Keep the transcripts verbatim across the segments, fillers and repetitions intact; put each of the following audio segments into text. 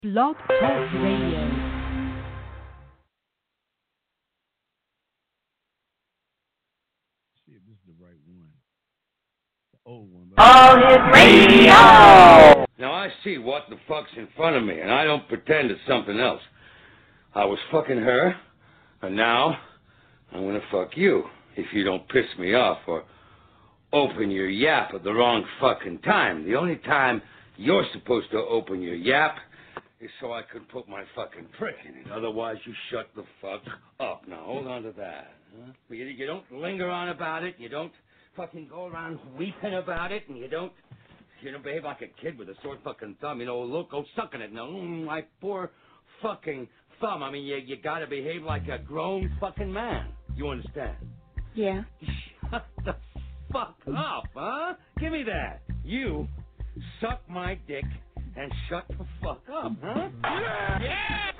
Blog Talk Radio. See if this is the right one. The old one. All Hit Radio! Now I see what the fuck's in front of me, and I don't pretend it's something else. I was fucking her, and now I'm gonna fuck you if you don't piss me off or open your yap at the wrong fucking time. The only time you're supposed to open your yap is so I can put my fucking prick in it. Otherwise, you shut the fuck up. Now, hold on to that. Huh? You, you don't linger on about it. You don't fucking go around weeping about it. And you don't, you don't behave like a kid with a sore fucking thumb. You know, look, go sucking it. Now, mm, my poor fucking thumb. I mean, you, you gotta behave like a grown fucking man. You understand? Yeah. Shut the fuck up, huh? Give me that. You suck my dick and shut the fuck up, huh? Yeah!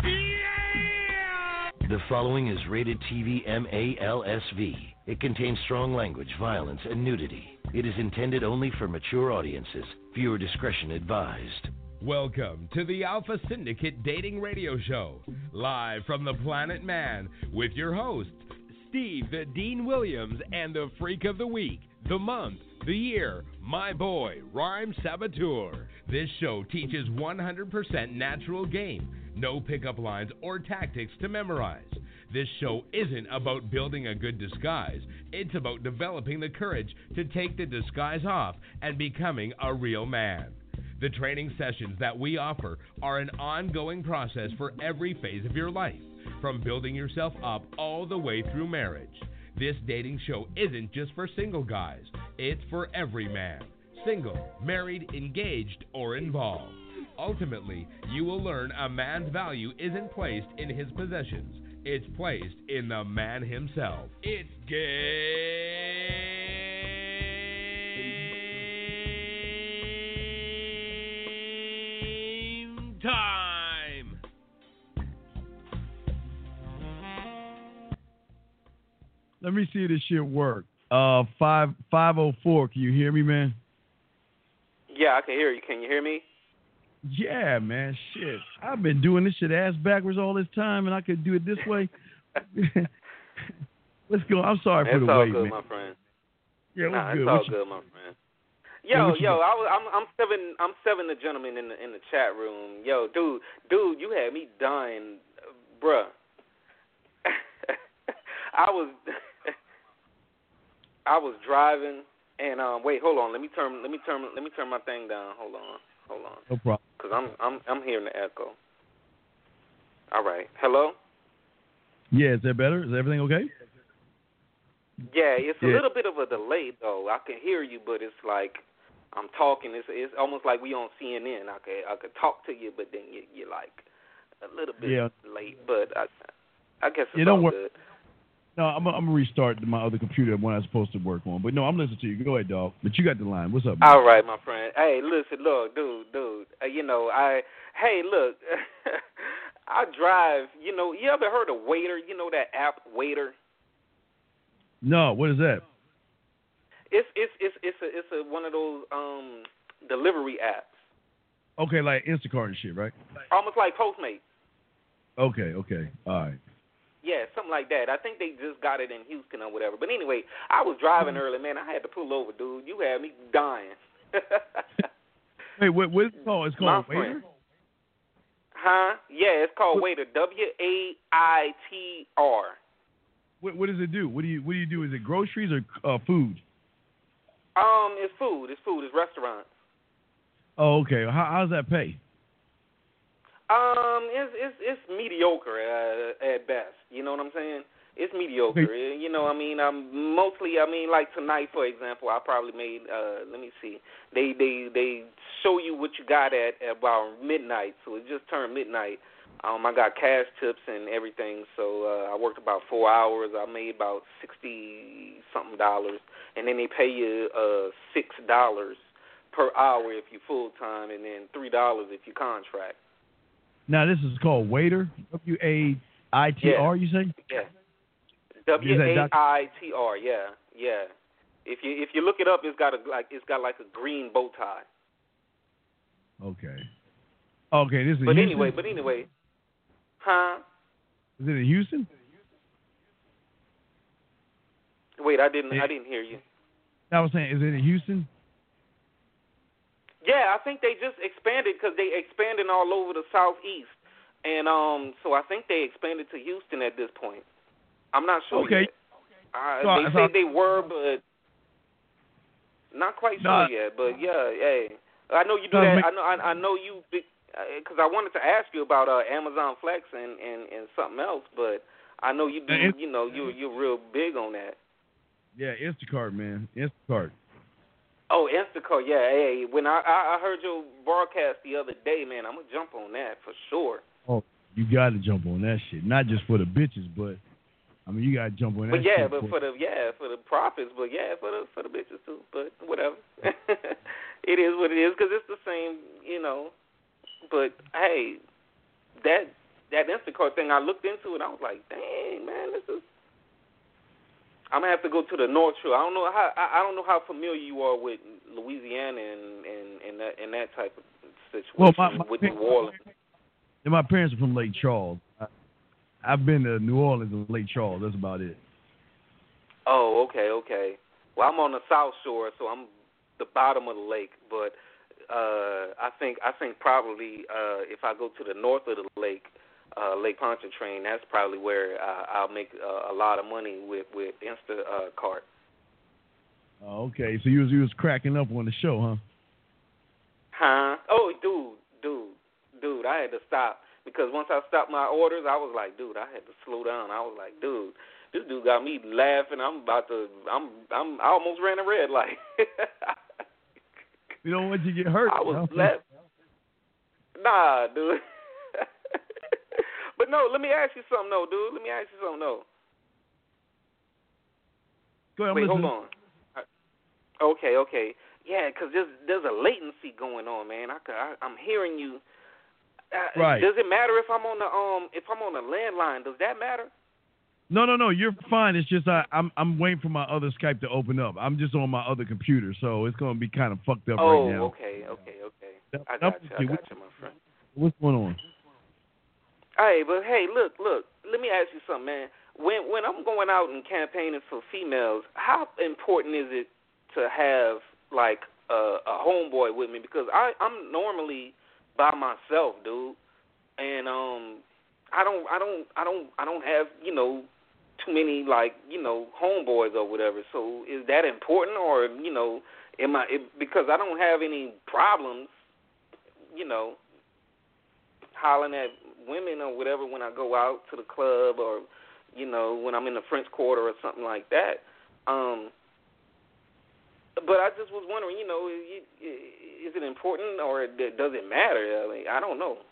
Yeah! The following is rated T V M A L S V. It contains strong language, violence, and nudity. It is intended only for mature audiences. Viewer discretion advised. Welcome to the Alpha Syndicate Dating Radio Show, live from the Planet Man, with your hosts, Steve the Dean Williams, and the Freak of the Week, the month, the year, my boy, Rhyme Saboteur. This show teaches one hundred percent natural game, no pickup lines or tactics to memorize. This show isn't about building a good disguise. It's about developing the courage to take the disguise off and becoming a real man. The training sessions that we offer are an ongoing process for every phase of your life, from building yourself up all the way through marriage. This dating show isn't just for single guys. It's for every man, single, married, engaged, or involved. Ultimately, you will learn a man's value isn't placed in his possessions. It's placed in the man himself. It's game time! Let me see if this shit work. Uh, five five oh four. Can you hear me, man? Yeah, I can hear you. Can you hear me? Yeah, man. Shit, I've been doing this shit ass backwards all this time, and I could do it this way. Let's go. I'm sorry for it's the all wait, good, man. my friend. Yeah, what's nah, good? It's all what you, good, my friend. yeah, Yo, what you yo, got? I was, I'm, I'm seven, I'm seven. The gentleman in the in the chat room. Yo, dude, dude, you had me dying, bruh. I was, I was driving, and um, wait, hold on. Let me turn, let me turn, let me turn my thing down. Hold on, hold on. No problem. Cause I'm, I'm, I'm hearing the echo. All right, hello. Yeah, is that better? Is everything okay? Yeah, it's a Yeah. little bit of a delay though. I can hear you, but it's like I'm talking. It's it's almost like we on C N N. I could I could talk to you, but then you you're like a little bit Yeah. late. But I I guess it's Yeah, don't all worry. good. No, I'm, I'm gonna restart my other computer when I'm supposed to work on. But no, I'm listening to you. Go ahead, dog. But you got the line. What's up, man? All right, my friend. Hey, listen, look, dude, dude. Uh, you know, I hey, look, I drive. You know, you ever heard of Waiter? You know that app, Waiter? No, what is that? It's it's it's it's a it's a one of those um delivery apps, Okay, like Instacart and shit, right? almost like Postmates. Okay, okay, all right. Yeah, something like that. I think they just got it in Houston or whatever. But anyway, I was driving early, man. I had to pull over, dude. You had me dying. Wait, what? What is it called? It's My called Waiter. friend. Huh? Yeah, it's called Waiter. W A I T R. What, what does it do? What do you What do you do? Is it groceries or uh, food? Um, it's food. It's food. It's restaurants. Oh, okay. How, how does that pay? Um, it's it's it's mediocre uh, at best. You know what I'm saying? It's mediocre. Okay. You know, I mean, I'm mostly. I mean, like tonight, for example, I probably made. Uh, let me see. They they they show you what you got at, at about midnight. So it just turned midnight. Um, I got cash tips and everything. So uh, I worked about four hours. I made about sixty something dollars, and then they pay you uh six dollars per hour if you full time, and then three dollars if you contract. Now this is called Waiter. W A I T R. You say? Yeah. W A I T R. Yeah, yeah. If you if you look it up, it's got a like it's got like a green bow tie. Okay. Okay, this is But Houston? anyway, but anyway, huh? Is it in Houston? Wait, I didn't, Yeah. I didn't hear you. I was saying, is it in Houston? Yeah, I think they just expanded because they expanding all over the southeast, and um, so I think they expanded to Houston at this point. I'm not sure Okay. yet. Uh, So, they so, said they were, but not quite No, sure yet. But yeah, hey, I know you do No, that. make- I know, I, I know you because I wanted to ask you about uh, Amazon Flex and, and, and something else, but I know you do. And- You know, you you're real big on that. Yeah, Instacart, man. Instacart. Oh, Instacart, yeah. Hey, when I, I I heard your broadcast the other day, man, I'm gonna jump on that for sure. Oh, you got to jump on that shit. Not just for the bitches, but I mean, you got to jump on that. But yeah, shit but for the yeah for the profits, but yeah for the for the bitches too. But whatever, it is what it is because it's the same, you know. But hey, that that Instacart thing, I looked into it. I was like, dang man, this is. I'm gonna have to go to the North Shore. I don't know how I, I don't know how familiar you are with Louisiana and and, and that and that type of situation Well, my, my, with New Orleans. And my parents are from Lake Charles. I, I've been to New Orleans and Lake Charles. That's about it. Oh, okay, okay. Well, I'm on the South Shore, so I'm the bottom of the lake. But uh, I think I think probably uh, if I go to the north of the lake, uh, Lake Pontchartrain, that's probably where uh, I'll make uh, a lot of money with with Instacart. Oh, okay, so you was you was cracking up on the show, huh? Huh? Oh, dude, dude, dude, I had to stop because once I stopped my orders, I was like, dude, I had to slow down. I was like, dude, this dude got me laughing. I'm about to, I'm, I'm, I almost ran a red light. You don't want you to get hurt. I was huh? laughing. Nah, dude. But no, let me ask you something, though, dude. Let me ask you something, though. Go ahead, I'm Wait, hold listening. on. Okay, okay. Yeah, because there's, there's a latency going on, man. I, I, I'm hearing you. Uh, Right. Does it matter if I'm on the um if I'm on the landline? Does that matter? No, no, no. You're fine. It's just I, I'm I'm waiting for my other Skype to open up. I'm just on my other computer, so it's gonna be kind of fucked up oh, right now. okay, okay, okay. That- I that got was you. I it. got you, my friend. What's going on? Hey, but hey, look, look. Let me ask you something, man. When when I'm going out and campaigning for females, how important is it to have like a, a homeboy with me? Because I I'm normally by myself, dude, and um I don't I don't I don't I don't have you know too many like you know homeboys or whatever. So is that important, or you know am I it, because I don't have any problems, you know, hollering at women or whatever when I go out to the club or, you know, when I'm in the French Quarter or something like that. Um, but I just was wondering, you know, is it important or does it matter? I mean, I don't know.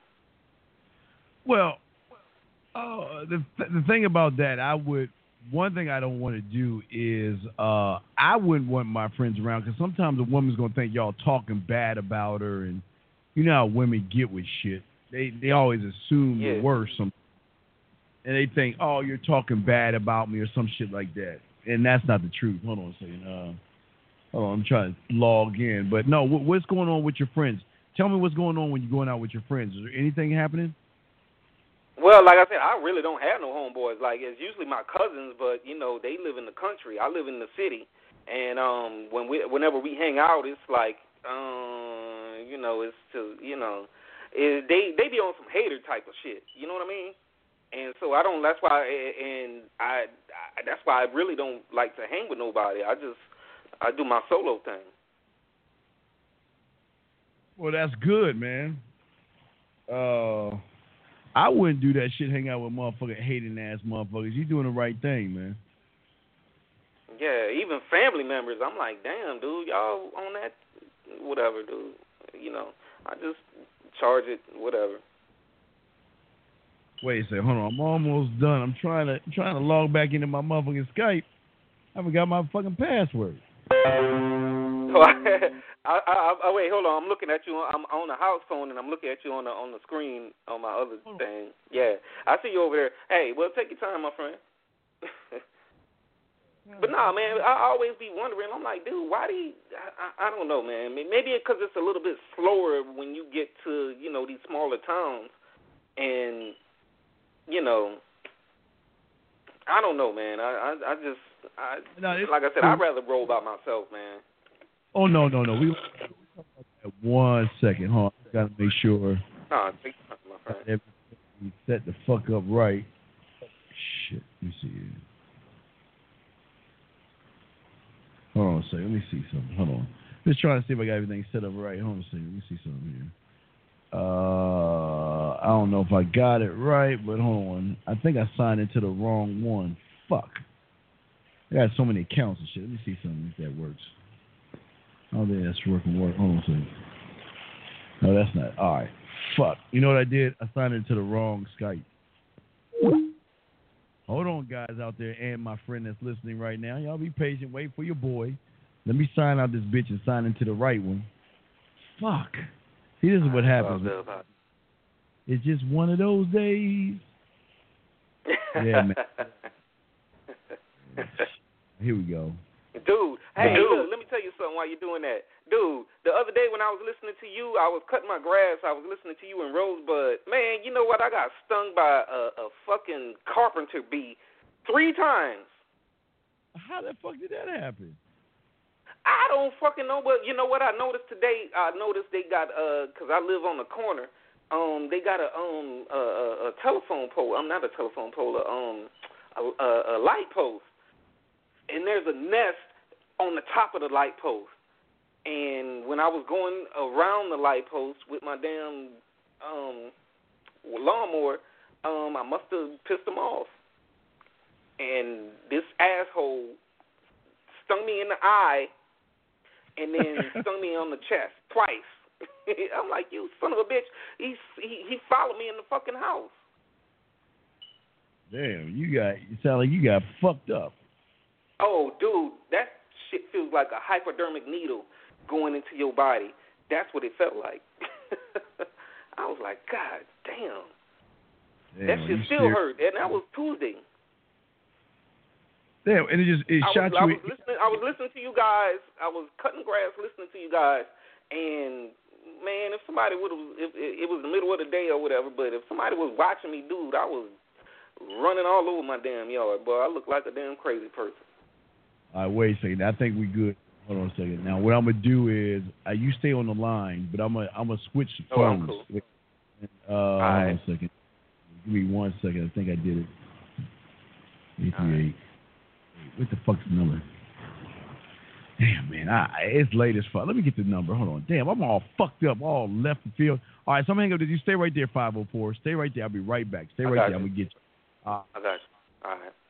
Well, uh, the the thing about that, I would one thing I don't want to do is uh, I wouldn't want my friends around because sometimes a woman's gonna think y'all talking bad about her, and you know how women get with shit. They they always assume Yeah. the worst, some, and they think, oh, you're talking bad about me or some shit like that, and that's not the truth. Hold on a second. Uh, hold on, I'm trying to log in, but no, what, what's going on with your friends? Tell me what's going on when you're going out with your friends. Is there anything happening? Well, like I said, I really don't have no homeboys. Like, it's usually my cousins, but, you know, they live in the country. I live in the city. And um, when we, whenever we hang out, it's like, uh, you know, it's to, you know, it, they they be on some hater type of shit. You know what I mean? And so I don't, that's why, and I, I that's why I really don't like to hang with nobody. I just, I do my solo thing. Well, that's good, man. Uh... I wouldn't do that shit, hang out with motherfucking hating ass motherfuckers. You doing the right thing, man. Yeah, even family members, I'm like, damn, dude, y'all on that, whatever, dude. You know, I just charge it, whatever. Wait a second, hold on. I'm almost done. I'm trying to I'm trying to log back into my motherfucking Skype. I forgot my fucking password. I, I, I, wait, hold on. I'm looking at you. On, I'm on the house phone, and I'm looking at you on the on the screen on my other thing. Yeah, I see you over there. Hey, well, take your time, my friend. But nah, man, I always be wondering. I'm like, dude, why do you? I, I, I don't know, man. Maybe because it's a little bit slower when you get to, you know, these smaller towns, and you know, I don't know, man. I, I, I just, I, no, like I said, I'd rather roll by myself, man. Oh no, no, no. We one second, huh? Got to make sure. Nah, take your time, my friend. Everything set the fuck up right. Shit, let me see. Hold on a second. Let me see something. Hold on. Just trying to see if I got everything set up right. Hold on a second. Let me see something here. Uh, I don't know if I got it right, but hold on. I think I signed into the wrong one. Fuck. I got so many accounts and shit. Let me see something if that works. Oh, yeah, that's working. Work. Hold on a second. No, that's not. All right. Fuck. You know what I did? I signed into the wrong Skype. Hold on, guys out there, and my friend that's listening right now. Y'all be patient. Wait for your boy. Let me sign out this bitch and sign into the right one. Fuck. See, this is what happens. It's just one of those days. Yeah, man. Here we go. Dude, hey, Dude. Look, let me tell you something while you're doing that. Dude, the other day when I was listening to you, I was cutting my grass. I was listening to you in Rosebud. Man, you know what? I got stung by a, a fucking carpenter bee three times. How the fuck did that happen? I don't fucking know, but you know what I noticed today? I noticed they got, uh, because I live on the corner, um, they got a um a, a, a telephone pole. I'm not a telephone pole, a, um, a, a, a light post. And there's a nest on the top of the light post. And when I was going around the light post with my damn um, lawnmower, um, I must have pissed them off. And this asshole stung me in the eye and then stung me on the chest twice. I'm like, you son of a bitch. He, he, he followed me in the fucking house. Damn, you got, you sound like you got fucked up. Oh, dude, that shit feels like a hypodermic needle going into your body. That's what it felt like. I was like, God damn. damn that shit still serious? hurt, and that was Tuesday. Damn, and it just it I shot was, you. I was, listening, I was listening to you guys. I was cutting grass, listening to you guys, and man, if somebody would have, if it was the middle of the day or whatever, but if somebody was watching me, dude, I was running all over my damn yard, boy. I looked like a damn crazy person. All right, wait a second. I think we good. Hold on a second. Now, what I'm gonna do is, uh, you stay on the line, but I'm gonna I'm gonna switch the phones. Oh, cool. Uh, hold right. on a second. Give me one second. I think I did it. Eight three eight. What the fuck's the number? Damn, man, I, it's late as fuck. Let me get the number. Hold on. Damn, I'm all fucked up, all left the field. All right, so I'm gonna hang up. Did you stay right there? five oh four. Stay right there. I'll be right back. Stay right there. You. I'm gonna get you. Uh, I got you. All right.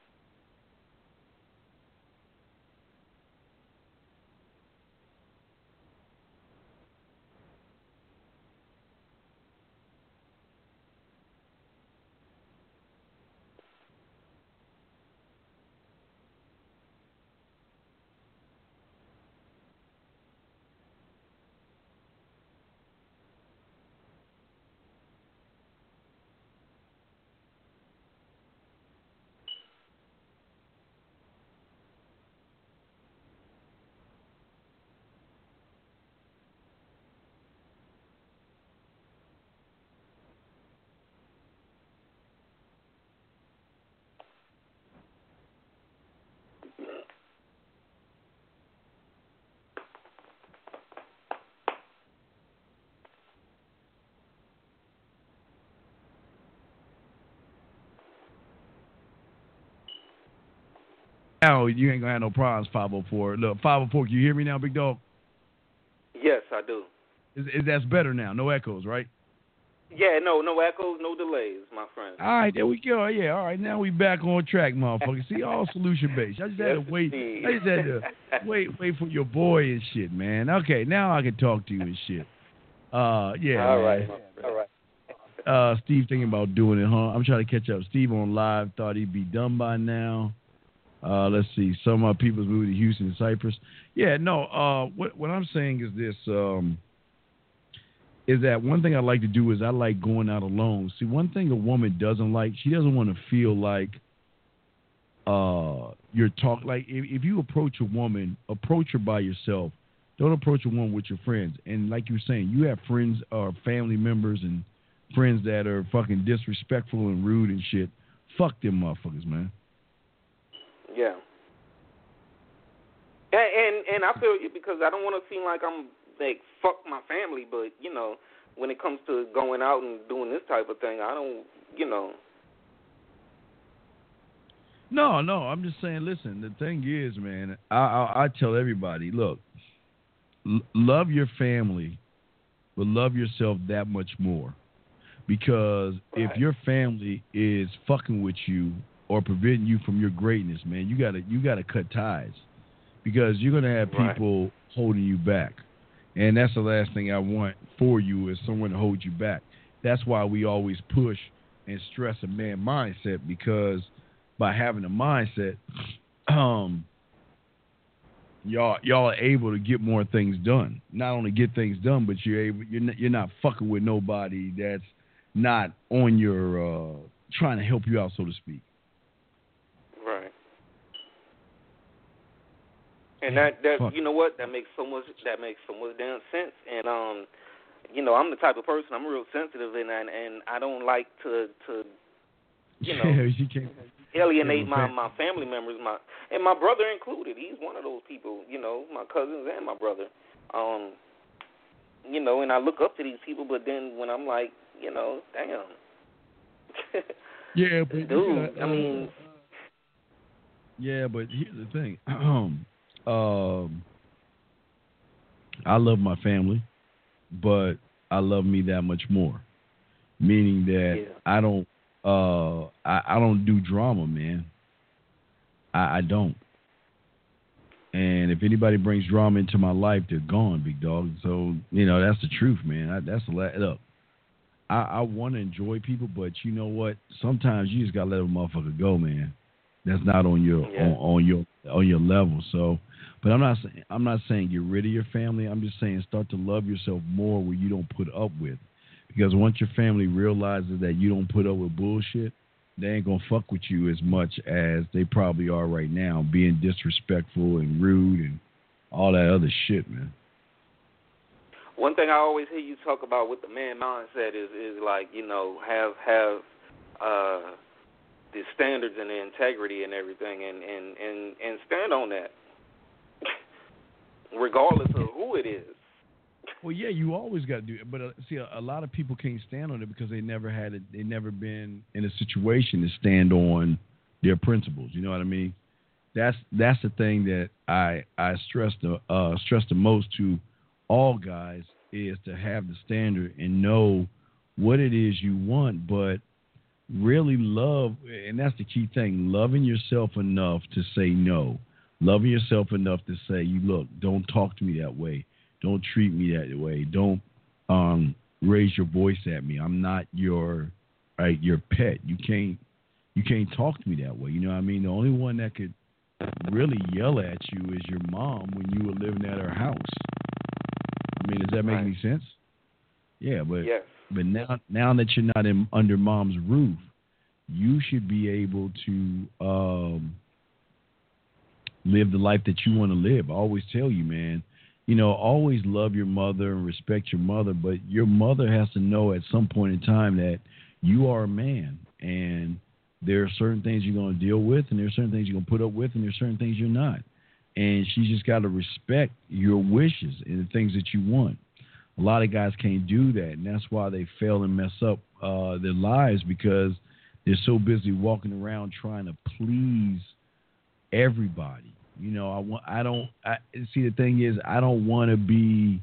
Now you ain't gonna have no problems. five oh four. Look, five oh four. Can you hear me now, big dog? Yes, I do. Is, is that's better now? No echoes, right? Yeah, no, no echoes, no delays, my friend. All right, there we go. Yeah, all right, now we back on track, motherfucker. See, all solution based. I just had yes, to wait. indeed. I just had to wait, wait for your boy and shit, man. Okay, now I can talk to you and shit. Uh, yeah. All man. right, all right. Uh, Steve thinking about doing it, huh? I'm trying to catch up. Steve on live thought he'd be done by now. Uh, let's see. Some of my people's moved to Houston and Cyprus. Yeah, no. Uh, what what I'm saying is this. Um, is that one thing I like to do is I like going out alone. See, one thing a woman doesn't like, she doesn't want to feel like uh, your talk. Like if, if you approach a woman, approach her by yourself. Don't approach a woman with your friends. And like you were saying, you have friends or family members and friends that are fucking disrespectful and rude and shit. Fuck them motherfuckers, man. Yeah. And, and and I feel you because I don't want to seem like I'm like fuck my family, but you know, when it comes to going out and doing this type of thing, I don't, you know. No, no, I'm just saying. Listen, the thing is, man, I I, I tell everybody, look, l- love your family, but love yourself that much more, because right. if your family is fucking with you or preventing you from your greatness, man, you gotta you gotta cut ties. Because you're going to have people right. holding you back. And that's the last thing I want for you is someone to hold you back. That's why we always push and stress a man mindset, because by having a mindset, um, y'all y'all are able to get more things done. Not only get things done, but you're able you're not, you're not fucking with nobody that's not on your uh, trying to help you out, so to speak. Right. And that, that you know what, that makes so much that makes so much damn sense. And um, you know, I'm the type of person, I'm real sensitive, and and, and I don't like to to you know yeah, you can't, alienate my, my family members, my and my brother included. He's one of those people, you know, my cousins and my brother. Um, you know, and I look up to these people, but then when I'm like, you know, damn. yeah, but dude, yeah, I mean. Yeah, but here's the thing. Um, I love my family, but I love me that much more. Meaning that yeah. I don't, uh, I, I don't do drama, man. I, I don't. And if anybody brings drama into my life, they're gone, big dog. So you know that's the truth, man. I, that's the la- look. I, I want to enjoy people, but you know what? Sometimes you just gotta let a motherfucker go, man. That's not on your yeah. on, on your on your level. So, but I'm not saying I'm not saying get rid of your family. I'm just saying start to love yourself more where you don't put up with. Because once your family realizes that you don't put up with bullshit, they ain't gonna fuck with you as much as they probably are right now, being disrespectful and rude and all that other shit, man. One thing I always hear you talk about with the man mindset is is like, you know, have have uh the standards and the integrity and everything, and, and, and, and stand on that, regardless of who it is. Well, yeah, you always got to do it, but uh, see, a, a lot of people can't stand on it because they never had it. They never been in a situation to stand on their principles. You know what I mean? That's that's the thing that I I stress the uh, stress the most to all guys is to have the standard and know what it is you want, but really love, and that's the key thing, loving yourself enough to say no. Loving yourself enough to say, you look, don't talk to me that way. Don't treat me that way. Don't um, raise your voice at me. I'm not your right, your pet. You can't you can't talk to me that way. You know what I mean? The only one that could really yell at you is your mom when you were living at her house. I mean, does that make right. any sense? Yeah, but yes. But now, now that you're not in, under mom's roof, you should be able to um, live the life that you want to live. I always tell you, man, you know, always love your mother and respect your mother, but your mother has to know at some point in time that you are a man, and there are certain things you're going to deal with, and there are certain things you're going to put up with, and there are certain things you're not. And she's just got to respect your wishes and the things that you want. A lot of guys can't do that, and that's why they fail and mess up uh, their lives, because they're so busy walking around trying to please everybody. You know, I want. I don't. I, see, the thing is, I don't want to be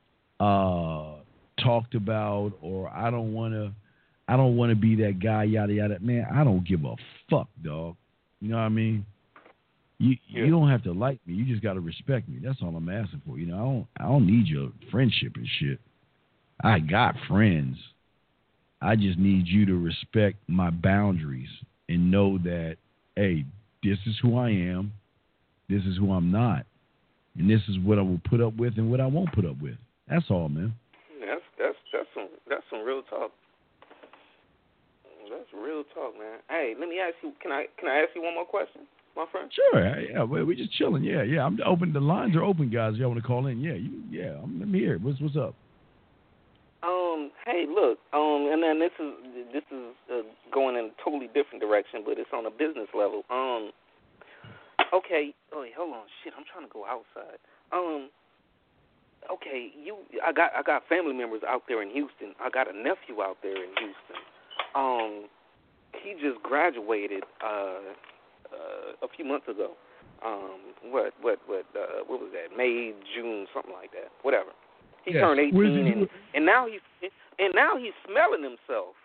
uh, talked about, or I don't want to. I don't want to be that guy. Yada yada. Man, I don't give a fuck, dog. You know what I mean? You yeah. you don't have to like me. You just got to respect me. That's all I'm asking for. You know, I don't I don't need your friendship and shit. I got friends. I just need you to respect my boundaries and know that, hey, this is who I am. This is who I'm not. And this is what I will put up with and what I won't put up with. That's all, man. That's that's that's some that's some real talk. That's real talk, man. Hey, let me ask you. Can I can I ask you one more question? my friend? Sure. Yeah, we we just chilling. Yeah, yeah. I'm open. The lines are open, guys. Y'all want to call in? Yeah, you. Yeah, I'm, I'm here. What's what's up? Um, hey, look, um, and then this is this is uh, going in a totally different direction, but it's on a business level. Um, okay, oh, wait, hold on, shit, I'm trying to go outside. Um, okay, you, I got I got family members out there in Houston. I got a nephew out there in Houston. Um, he just graduated uh, uh, a few months ago. Um, what what what uh, what was that? May, June, something like that. Whatever. He yes. turned eighteen, he and, and now he's and now he's smelling himself.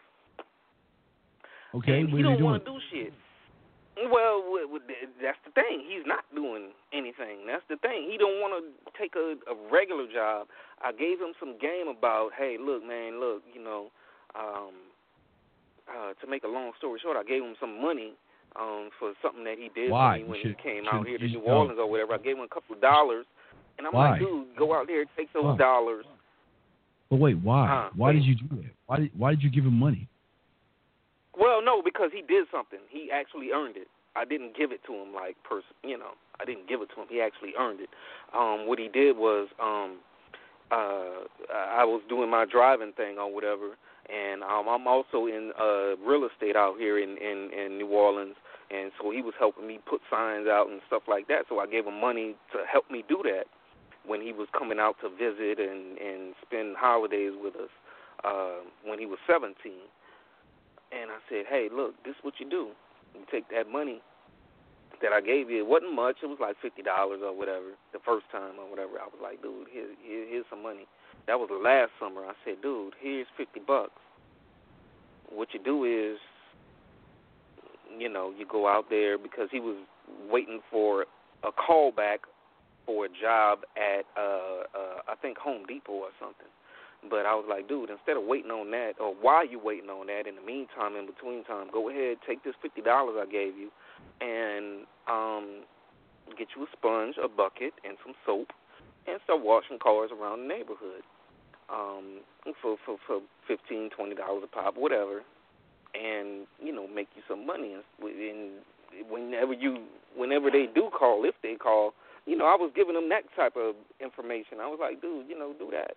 Okay, and what he are don't you want doing? to do shit. Well, that's the thing. He's not doing anything. That's the thing. He don't want to take a, a regular job. I gave him some game about, hey, look, man, look, you know, um, uh, to make a long story short, I gave him some money um, for something that he did Why? for me when should, he came should, out here to you, New Orleans or whatever. I gave him a couple of dollars. And I'm why? like, dude, go out there, take those why? dollars. But wait, why? Uh, why wait. did you do that? Why did Why did you give him money? Well, no, because he did something. He actually earned it. I didn't give it to him like person, you know. I didn't give it to him. He actually earned it. Um, what he did was, um, uh, I was doing my driving thing or whatever, and um, I'm also in uh, real estate out here in, in, in New Orleans. And so he was helping me put signs out and stuff like that. So I gave him money to help me do that when he was coming out to visit and, and spend holidays with us uh, when he was seventeen. And I said, hey, look, this is what you do. You take that money that I gave you. It wasn't much. It was like fifty dollars or whatever the first time or whatever. I was like, dude, here, here, here's some money. That was the last summer. I said, dude, here's fifty bucks. What you do is, you know, you go out there because he was waiting for a call back for a job at, uh, uh, I think, Home Depot or something. But I was like, dude, instead of waiting on that, or while you waiting on that, in the meantime, in between time, go ahead, take this fifty dollars I gave you and um, get you a sponge, a bucket, and some soap, and start washing cars around the neighborhood um, for, for, for fifteen dollars, twenty dollars a pop, whatever. And, you know, make you some money. And whenever you, whenever they do call, if they call, you know, I was giving them that type of information. I was like, dude, you know, do that.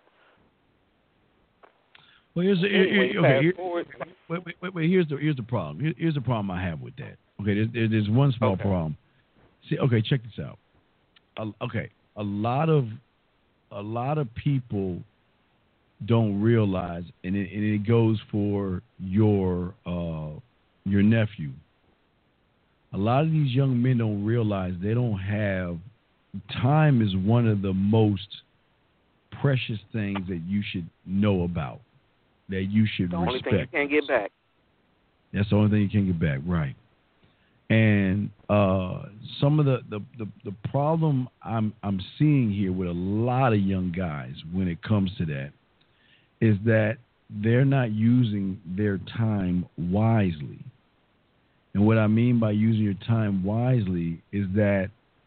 Well, here's the, anyway, here, okay, here, forward. wait, wait, wait, wait. Here's the here's the problem. Here, here's the problem I have with that. Okay, there's, there's one small okay. problem. See, okay, check this out. Uh, okay, a lot of a lot of people don't realize, and it, and it goes for your uh, your nephew. A lot of these young men don't realize they don't have time. Is one of the most precious things that you should know about, that you should the respect. The only thing you can't get back. That's the only thing you can get back, right? And uh, some of the, the, the, the problem I'm I'm seeing here with a lot of young guys when it comes to that is that they're not using their time wisely. And what I mean by using your time wisely is that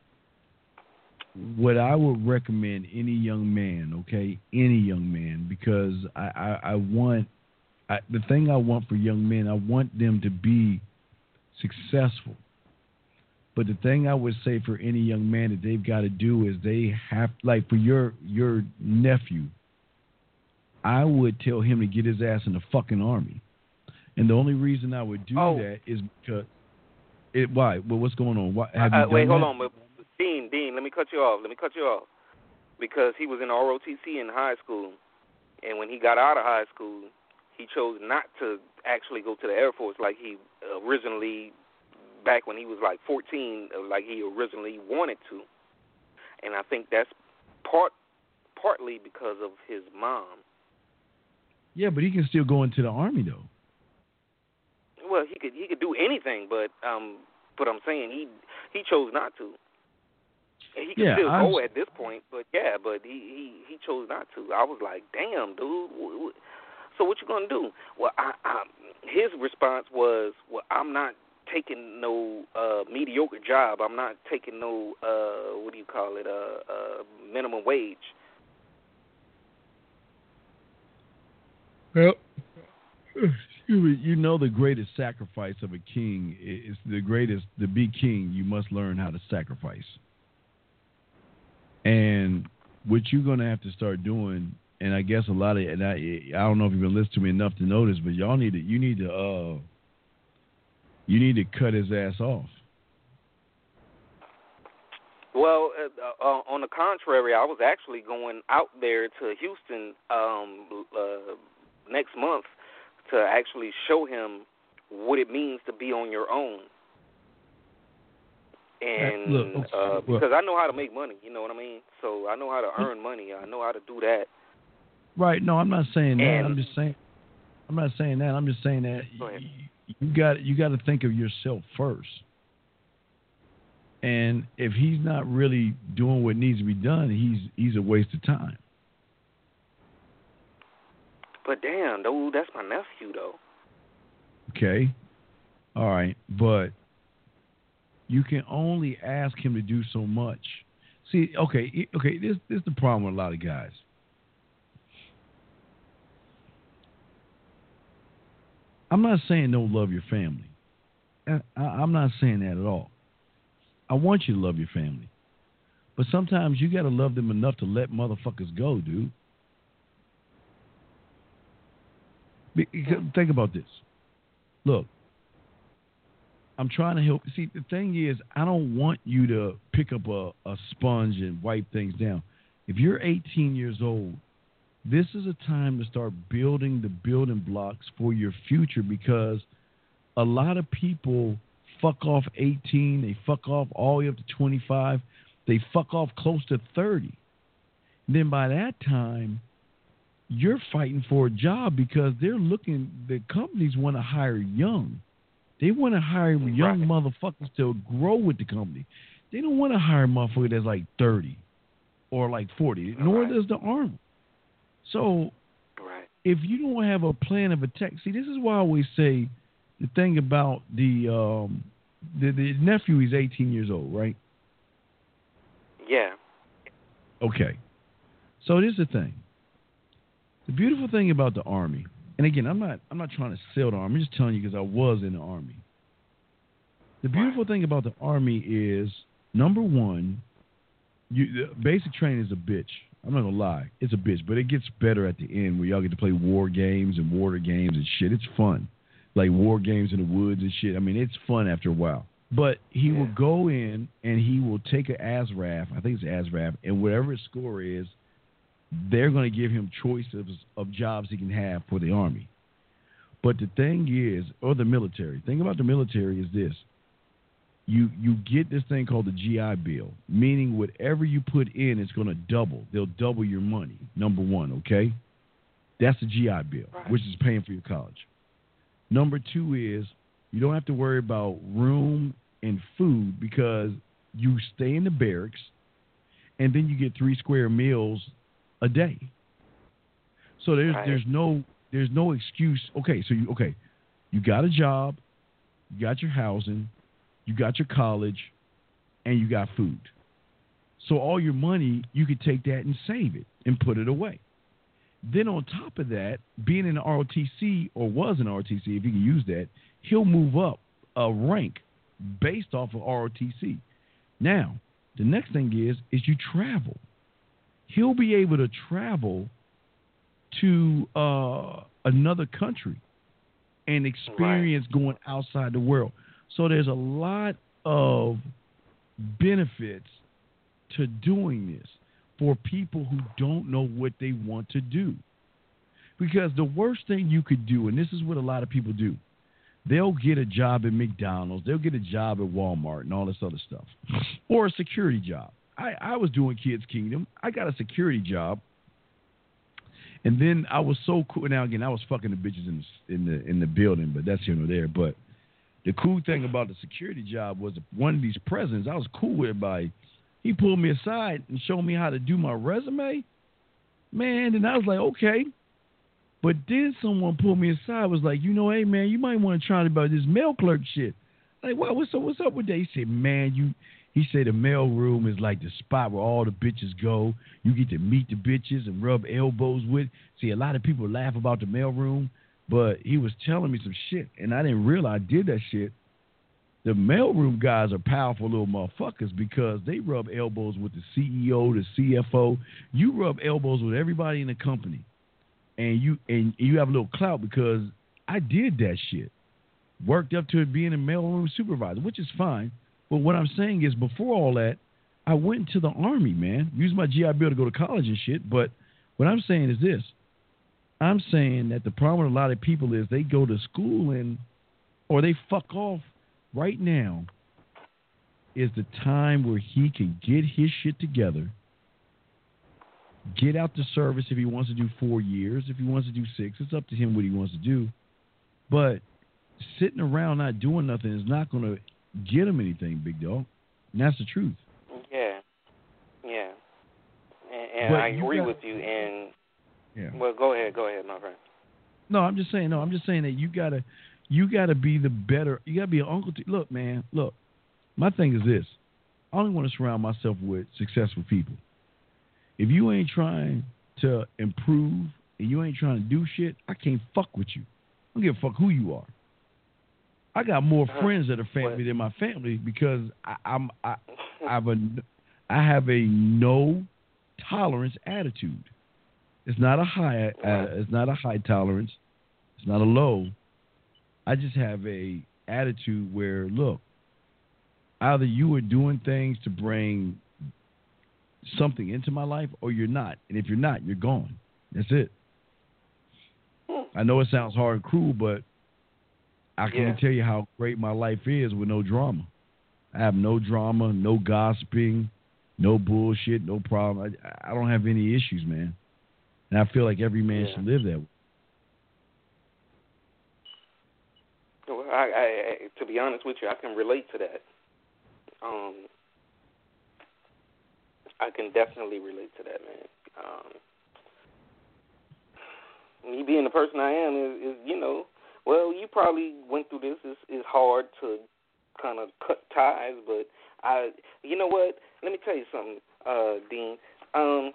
what I would recommend any young man, okay, any young man, because I, I, I want, I, the thing I want for young men, I want them to be successful. But the thing I would say for any young man that they've got to do is they have, like for your your nephew, I would tell him to get his ass in the fucking army. And the only reason I would do oh. that is because, it, why? Well, what's going on? Why, have uh, you done wait, hold that? on. But Dean, Dean, let me cut you off. Let me cut you off. Because he was in R O T C in high school, and when he got out of high school, he chose not to actually go to the Air Force like he originally, back when he was like fourteen, like he originally wanted to. And I think that's part partly because of his mom. Yeah, but he can still go into the Army, though. Well, he could he could do anything, but um, but I'm saying he he chose not to. He could yeah, still I'm... go at this point, but yeah, but he, he, he chose not to. I was like, damn, dude. So what you gonna do? Well, I, I, his response was, well, I'm not taking no uh, mediocre job. I'm not taking no uh, what do you call it? Uh, uh, minimum wage. Well, You, you know the greatest sacrifice of a king is the greatest. To be king, you must learn how to sacrifice. And what you're going to have to start doing, and I guess a lot of, and I, I don't know if you've been listening to me enough to notice, but y'all need to, you need to, uh, you need to cut his ass off. Well, uh, uh, on the contrary, I was actually going out there to Houston um, uh, next month to actually show him what it means to be on your own. And Look, okay, uh, well, because I know how to make money, you know what I mean? So I know how to earn money. I know how to do that. Right. No, I'm not saying that. And, I'm just saying, I'm not saying that. I'm just saying that you, you got you got to think of yourself first. And if he's not really doing what needs to be done, he's he's a waste of time. But damn, dude, that's my nephew, though. Okay. All right. But you can only ask him to do so much. See, okay, okay, this, this is the problem with a lot of guys. I'm not saying don't love your family. I, I'm not saying that at all. I want you to love your family. But sometimes you got to love them enough to let motherfuckers go, dude. Think about this. Look, I'm trying to help. See, the thing is, I don't want you to pick up a, a sponge and wipe things down. If you're eighteen years old, this is a time to start building the building blocks for your future, because a lot of people fuck off eighteen, they fuck off all the way up to twenty-five, they fuck off close to thirty. And then by that time, you're fighting for a job because they're looking, the companies want to hire young. They want to hire young right. motherfuckers to grow with the company. They don't want to hire a motherfucker that's like thirty or like forty, nor right. does the Army. So right. if you don't have a plan of attack, see, this is why I always say the thing about the, um, the, the nephew, he's eighteen years old, right? Yeah. Okay. So this is the thing. The beautiful thing about the Army, and again, I'm not I'm not trying to sell the Army. I'm just telling you because I was in the Army. The beautiful thing about the Army is, number one, you, the basic training is a bitch. I'm not going to lie. It's a bitch, but it gets better at the end where y'all get to play war games and water games and shit. It's fun. Like war games in the woods and shit. I mean, it's fun after a while. But he yeah. will go in and he will take an A S R A F, I think it's A S R A F, and whatever his score is, they're going to give him choices of jobs he can have for the Army. But the thing is, or the military, the thing about the military is this. You you get this thing called the G I Bill, meaning whatever you put in is going to double. They'll double your money, number one, okay? That's the G I Bill, right. which is paying for your college. Number two is you don't have to worry about room and food because you stay in the barracks, and then you get three square meals a day. So there's right. there's no there's no excuse. Okay, so you okay, you got a job, you got your housing, you got your college, and you got food. So all your money, you could take that and save it and put it away. Then on top of that, being in the R O T C, or was in R O T C, if you can use that, he'll move up a rank based off of R O T C. Now, the next thing is, is you travel. He'll be able to travel to uh, another country and experience right. going outside the world. So there's a lot of benefits to doing this for people who don't know what they want to do. Because the worst thing you could do, and this is what a lot of people do, they'll get a job at McDonald's, they'll get a job at Walmart and all this other stuff, or a security job. I, I was doing Kids Kingdom. I got a security job, and then I was so cool. Now again, I was fucking the bitches in the in the, in the building, but that's here nor there. But the cool thing about the security job was one of these presidents I was cool with. By he pulled me aside and showed me how to do my resume, man. And I was like, okay. But then someone pulled me aside, was like, you know, hey man, you might want to try about this mail clerk shit. Like, what? What's up? What's up with that? He said, man, you. He said the mail room is like the spot where all the bitches go. You get to meet the bitches and rub elbows with. See, a lot of people laugh about the mail room, but he was telling me some shit, and I didn't realize I did that shit. The mailroom guys are powerful little motherfuckers because they rub elbows with the C E O, the C F O. You rub elbows with everybody in the company, and you and you have a little clout because I did that shit. Worked up to it being a mailroom supervisor, which is fine. But what I'm saying is, before all that, I went into the Army, man. Used my G I Bill to go to college and shit. But what I'm saying is this. I'm saying that the problem with a lot of people is they go to school and, or they fuck off. Right now is the time where he can get his shit together, get out the service if he wants to do four years, if he wants to do six. It's up to him what he wants to do. But sitting around not doing nothing is not going to get him anything, big dog. And that's the truth. Yeah, yeah. And, and I agree got, with you. And yeah. Well, go ahead, go ahead, my friend. No, I'm just saying. No, I'm just saying that you gotta. You got to be the better. You got to be an uncle. To, look, man, look. My thing is this. I only want to surround myself with successful people. If you ain't trying to improve and you ain't trying to do shit, I can't fuck with you. I don't give a fuck who you are. I got more uh, friends that are family what? than my family because I, I'm I, I have a I have a no tolerance attitude. It's not a high. Uh, it's not a high tolerance. It's not a low. I just have a attitude where, look, either you are doing things to bring something into my life or you're not. And if you're not, you're gone. That's it. I know it sounds hard and cruel, but I can't yeah. tell you how great my life is with no drama. I have no drama, no gossiping, no bullshit, no problem. I, I don't have any issues, man. And I feel like every man yeah. should live that way. Well, I, I, I, to be honest with you, I can relate to that. Um, I can definitely relate to that, man. Um, me being the person I am is, is, you know, well, you probably went through this. It's, it's hard to kind of cut ties, but I, you know what? Let me tell you something, uh, Dean. Um,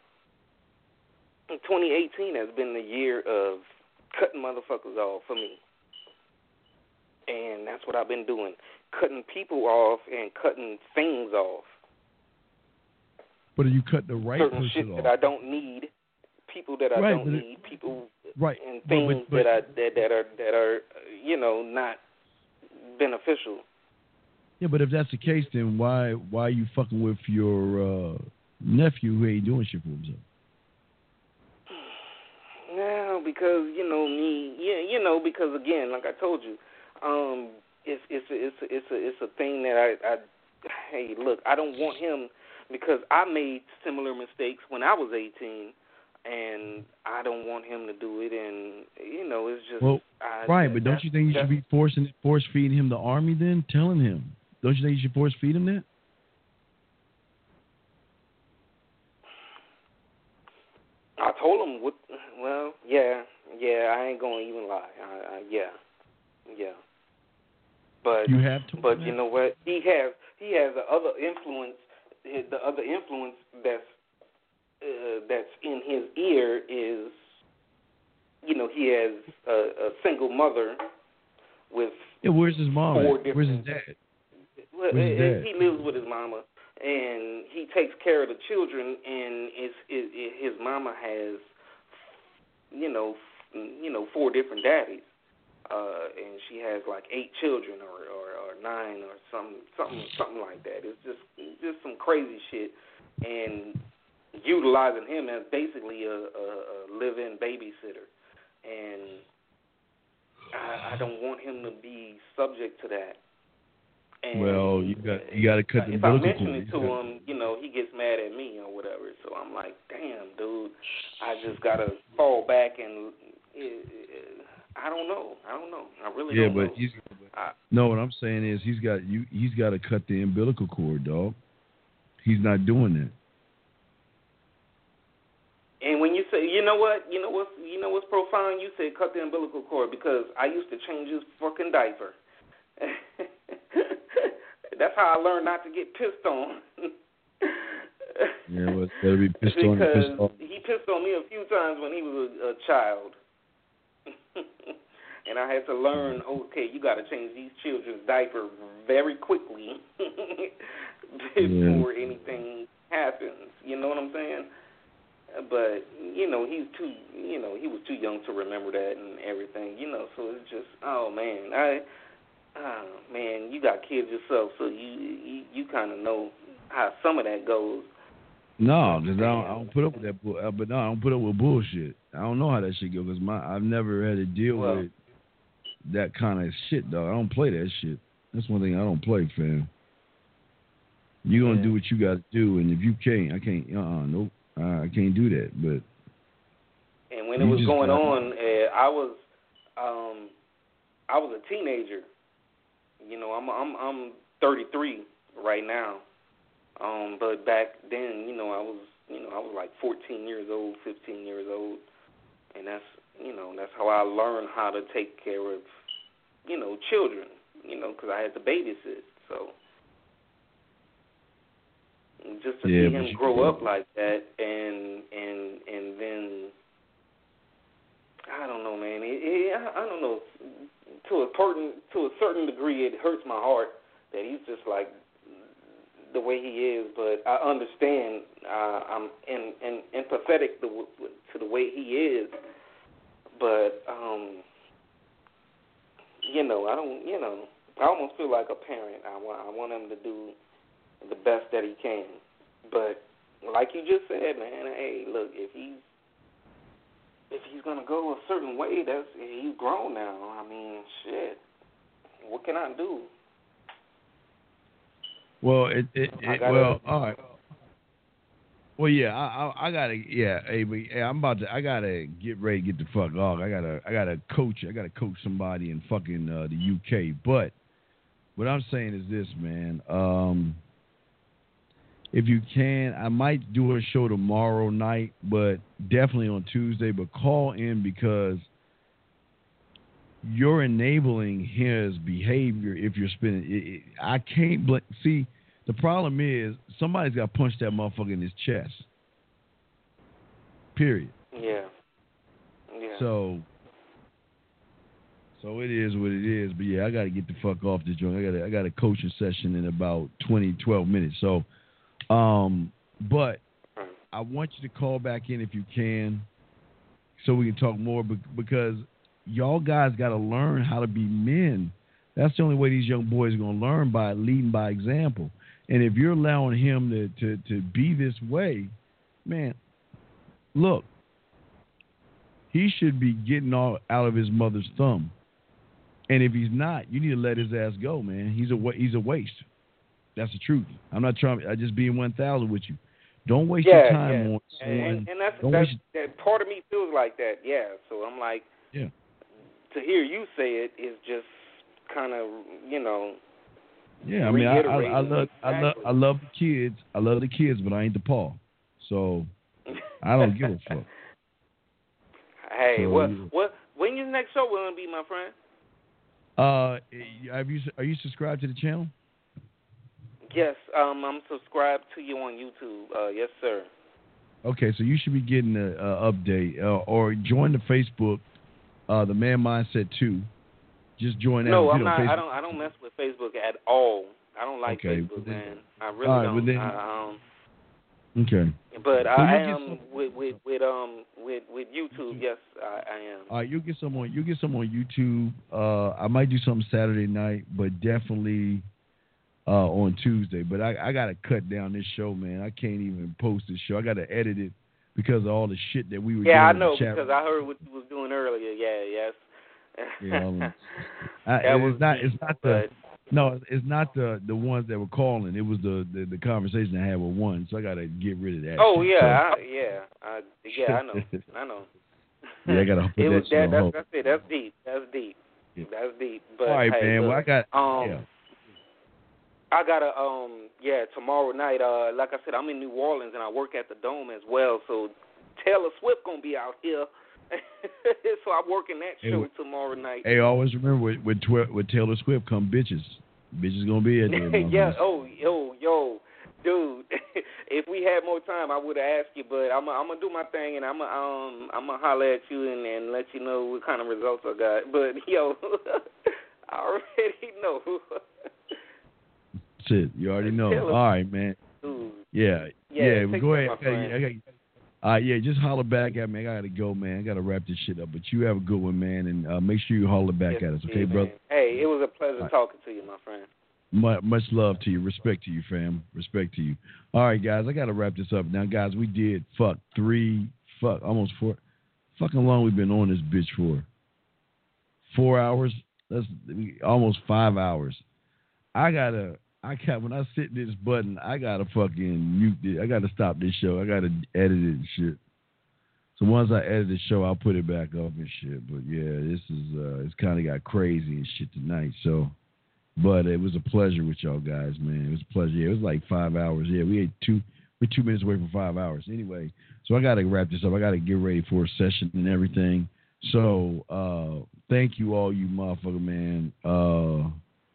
twenty eighteen has been the year of cutting motherfuckers off for me. And that's what I've been doing, cutting people off and cutting things off. But are you cutting the right Certain person shit off? that I don't need, people that I right, don't it, need, people right. and things but, but, but, that I that, that are that are you know not beneficial. Yeah, but if that's the case, then why why are you fucking with your uh, nephew who ain't doing shit for himself? No, because you know me. Yeah, you know because again, like I told you. Um, it's it's it's it's a it's a thing that I, I hey look I don't want him because I made similar mistakes when I was eighteen, and I don't want him to do it. And you know it's just well, I, right. But don't you think you should be forcing force feeding him the Army then? Telling him, don't you think you should force feed him that? I told him what. Well, yeah, yeah. I ain't gonna even lie. I, I, yeah, yeah. But you have to. But you know what? He has he has the other influence. The other influence that's uh, that's in his ear is, you know, he has a, a single mother with. Yeah, where's his mom? Where's his dad? Well, where's his dad? He lives with his mama, and he takes care of the children. And it's, it, it, his mama has, you know, you know, four different daddies. Uh, and she has like eight children, or, or, or nine, or something, something, something like that. It's just, just some crazy shit, and utilizing him as basically a, a, a live-in babysitter. And I, I don't want him to be subject to that. And well, you got you got to cut the if I mention it to him, you know, he gets mad at me or whatever. So I'm like, damn, dude, I just gotta fall back and. Uh, I don't know. I don't know. I really yeah, don't know. Yeah, but he's I, no. What I'm saying is he's got you. He's got to cut the umbilical cord, dog. He's not doing that. And when you say, you know what, you know what's, you know what's profound? You said cut the umbilical cord because I used to change his fucking diaper. That's how I learned not to get pissed on. Yeah, well, it's better be pissed because on. Pissed off. He pissed on me a few times when he was a, a child. And I had to learn, okay, you got to change these children's diaper very quickly before yeah. anything happens. You know what I'm saying? But, you know, he's too, you know, he was too young to remember that and everything, you know, so it's just, oh, man, I, oh, man, you got kids yourself, so you, you, you kind of know how some of that goes. No, cause I don't, I don't put up with that, bull, but no, I don't put up with bullshit. I don't know how that shit goes, because my, I've never had to deal well, with that kind of shit, dog. I don't play that shit. That's one thing I don't play, fam. You gonna yeah. do what you got to do, and if you can't, I can't. Uh, uh nope, uh, I can't do that. But and when it was going on, uh, I was, um, I was a teenager. You know, I'm I'm I'm thirty-three right now. Um, but back then, you know, I was, you know, I was like fourteen years old, fifteen years old, and that's, you know, that's how I learned how to take care of, you know, children, you know, because I had to babysit. So just to yeah, see him grow up like that, and and and then I don't know, man. It, it, I, I don't know. To a certain to a certain degree, it hurts my heart that he's just like the way he is. But I understand. Uh, I'm in, in, empathetic to, to the way he is. But um, you know, I don't. You know, I almost feel like a parent. I want. I want him to do the best that he can. But like you just said, man. Hey, look, if he's if he's gonna go a certain way, that's he's grown now. I mean, shit. What can I do? Well, it, it, it gotta, well, all right. Well, yeah, I, I, I gotta, yeah, hey, but, hey, I'm about to, I gotta get ready to get the fuck off. I gotta, I gotta coach, I gotta coach somebody in fucking uh, the U K. But what I'm saying is this, man. Um, if you can, I might do a show tomorrow night, but definitely on Tuesday. But call in because you're enabling his behavior if you're spending. It, it, I can't bl- see. The problem is somebody's got to punch that motherfucker in his chest. Period. Yeah. Yeah. So, so it is what it is. But yeah, I got to get the fuck off this joint. I got I got a coaching session in about twenty, twelve minutes. So, um, but I want you to call back in if you can, so we can talk more. Because y'all guys got to learn how to be men. That's the only way these young boys are going to learn, by leading by example. And if you're allowing him to, to, to be this way, man, look, he should be getting all out of his mother's thumb. And if he's not, you need to let his ass go, man. He's a he's a waste. That's the truth. I'm not trying. I just being one thousand with you. Don't waste yeah, your time yeah. on someone. And, and that's, Don't that's waste that part of me feels like that. Yeah. So I'm like, yeah. To hear you say it is just kind of, you know. Yeah, I mean, I, I, I love, I love, I love the kids. I love the kids, but I ain't the paw, so I don't give a fuck. Hey, so, what, what, when your next show will be, my friend? Uh, have you, are you subscribed to the channel? Yes, um, I'm subscribed to you on YouTube. Uh, yes, sir. Okay, so you should be getting an update, uh, or join the Facebook, uh, the Man Mindset two. Just join that. No, I'm know, not. Facebook. I don't. I don't mess with Facebook at all. I don't like okay, Facebook, then, man. I really right, don't. Then, I, um, okay. But so I am some, with, with with um with with YouTube. Yes, I, I am. All right, you'll get some on. You'll get some on YouTube. Uh, I might do something Saturday night, but definitely uh, on Tuesday. But I, I got to cut down this show, man. I can't even post this show. I got to edit it because of all the shit that we were. Yeah, I doing know in the chat because I heard what you was doing earlier. Yeah, yes. Yeah, I, that it's was not. deep, It's not the. No, it's not the the ones that were calling. It was the the, the conversation I had with one. So I got to get rid of that. Oh shit. yeah, so, I, yeah, I, yeah. I know. I know. Yeah, I got to put it that was shit on that, hold. that's, that's it. That's deep. That's deep. Yeah. That's deep. But all right, hey, man. look, Well, I got. Um, yeah. I got to um yeah tomorrow night. Uh, like I said, I'm in New Orleans and I work at the Dome as well. So Taylor Swift gonna be out here. So I'm working that show hey, tomorrow night. Hey, always remember with with, tw- with Taylor Swift come bitches. Bitches gonna be at there. Yeah. Oh, yo, yo, dude. If we had more time, I would have asked you, but I'm I'm gonna do my thing, and I'm gonna um I'm gonna holler at you and, and let you know what kind of results I got. But yo, I already know. Shit, you already know. All right, man. Dude. Yeah, yeah. yeah go ahead. I got, uh, yeah, just holler back at me. I gotta go, man. I gotta wrap this shit up. But you have a good one, man, and uh, make sure you holler back yes, at us, okay, man. brother? Hey, it was a pleasure right. talking to you, my friend. Much, much love to you. Respect to you, fam. Respect to you. All right, guys, I got to wrap this up. Now, guys, we did, fuck, three, fuck, almost four. Fucking long we've been on this bitch for. Four hours? That's almost five hours. I got to, I got when I sit this button, I got to fucking mute it. I got to stop this show. I got to edit it and shit. So once I edit the show, I'll put it back up and shit. But, yeah, this is, uh, it's kind of got crazy and shit tonight, so. But it was a pleasure with y'all guys, man. It was a pleasure. Yeah, it was like five hours. Yeah, we had two, we're two minutes away from five hours. Anyway, so I got to wrap this up. I got to get ready for a session and everything. So uh, thank you all, you motherfucker, man. Uh,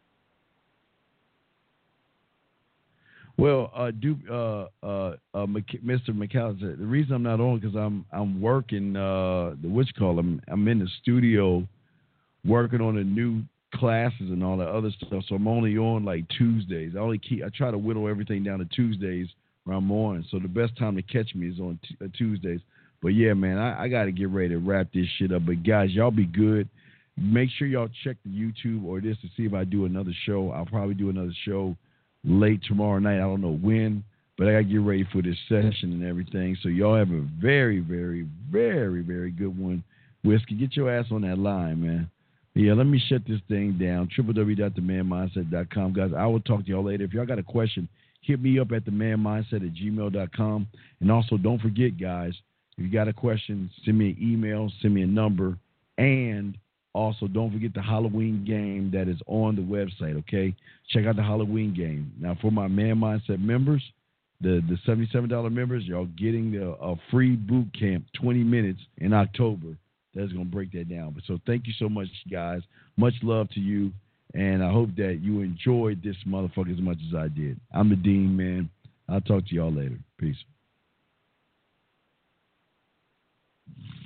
well, uh, do, uh, uh, uh, Mister McAllister, the reason I'm not on because I'm I'm working. Uh, the what you call them? I'm in the studio working on a new classes and all that other stuff, so I'm only on like Tuesdays. I only keep I try to whittle everything down to Tuesdays where I'm on. So the best time to catch me is on t- uh, Tuesdays. But yeah, man, I, I got to get ready to wrap this shit up. But guys, y'all be good. Make sure y'all check the YouTube or this to see if I do another show. I'll probably do another show late tomorrow night. I don't know when, but I got to get ready for this session and everything. So y'all have a very, very, very, very good one. Whiskey, get your ass on that line, man. Yeah, let me shut this thing down. w w w dot the man mindset dot com. Guys, I will talk to y'all later. If y'all got a question, hit me up at the man mindset at gmail dot com. And also, don't forget, guys, if you got a question, send me an email, send me a number. And also, don't forget the Halloween game that is on the website, okay? Check out the Halloween game. Now, for my Man Mindset members, the, the seventy-seven dollars members, y'all getting the, a free boot camp, twenty minutes in October. That's going to break that down. But so thank you so much, guys. Much love to you. And I hope that you enjoyed this motherfucker as much as I did. I'm the Dean, man. I'll talk to y'all later. Peace.